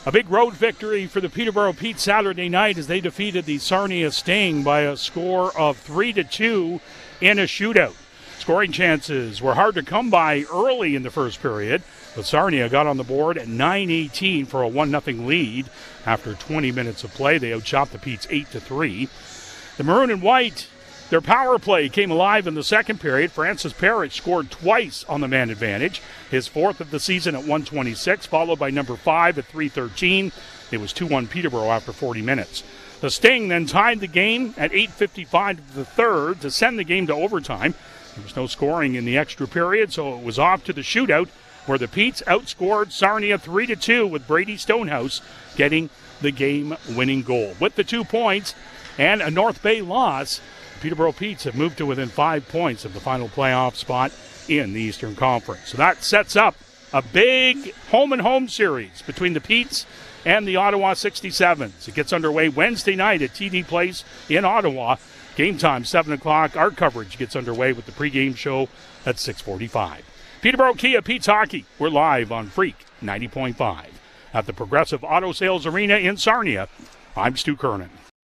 A big road victory for the Peterborough Petes Saturday night as they defeated the Sarnia Sting by a score of 3-2 in a shootout. Scoring chances were hard to come by early in the first period, but Sarnia got on the board at 9:18 for a 1-0 lead. After 20 minutes of play, they outshot the Petes 8-3. The Maroon and White, their power play came alive in the second period. Francis Parrish scored twice on the man advantage, his fourth of the season at 1:26, followed by number 5 at 3:13. It was 2-1 Peterborough after 40 minutes. The Sting then tied the game at 8:55 of the third to send the game to overtime. There was no scoring in the extra period, so it was off to the shootout, where the Petes outscored Sarnia 3-2 with Brady Stonehouse getting the game-winning goal. With the 2 points and a North Bay loss, Peterborough Petes have moved to within 5 points of the final playoff spot in the Eastern Conference. So that sets up a big home-and-home series between the Petes and the Ottawa 67s. It gets underway Wednesday night at TD Place in Ottawa. Game time, 7 o'clock. Our coverage gets underway with the pregame show at 6:45. Peterborough Kia Petes Hockey. We're live on Freak 90.5 at the Progressive Auto Sales Arena in Sarnia. I'm Stu Kernan.